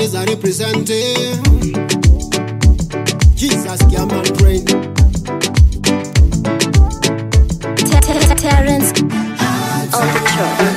is a representing. Jesus came and prayed. Terrence on the track.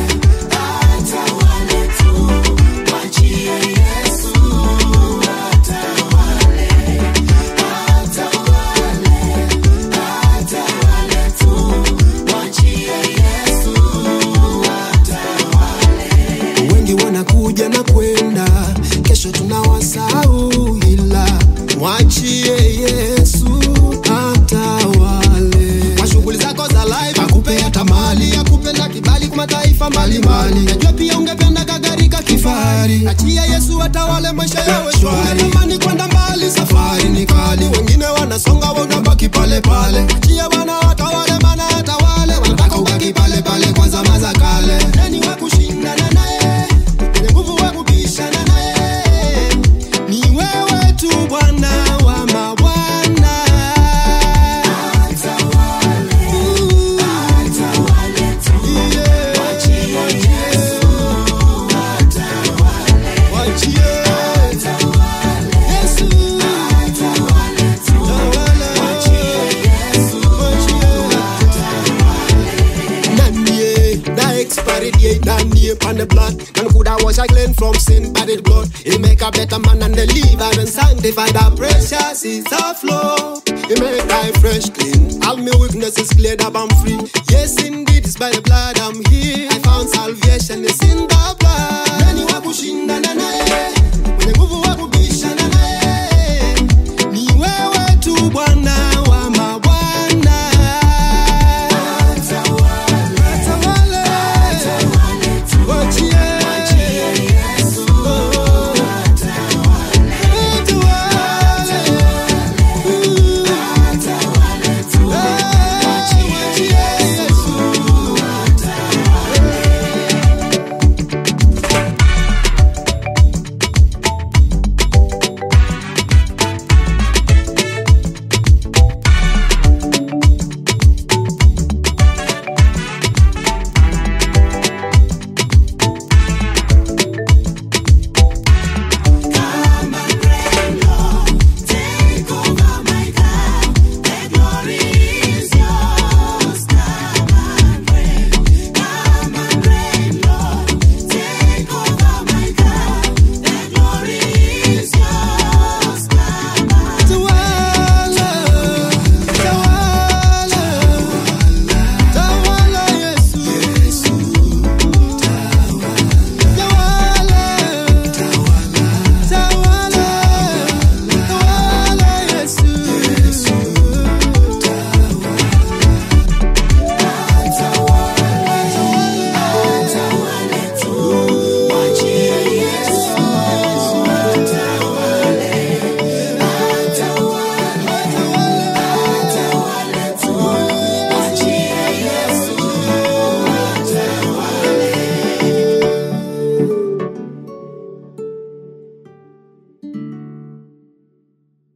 Wanakuja na kwenda, kesho tunawasahau, ila mwachie Yesu atawale. Kwa shughuli zako za life akupe hata mali, akupe na kibali kwa mataifa mbalimbali. Najua pia ungependa kagari ka kifahari, achia Yesu atawale, maisha yawe shwari. Unatamani kwenda mbali, safari ni kali, wengine wanasonga wewe unabaki pale pale. Achia Bwana atawale, maana atawale, wanataka ubaki pale pale kwa zama za kale. Nani wa kushindana naye? On the blood, and coulda wash a clean from sin, but it blood. It make a better man and deliver and sanctify. The precious is a flow. It make I fresh clean. All my weaknesses cleared up, I'm free. Yes, indeed, it's by the blood I'm here. I found salvation.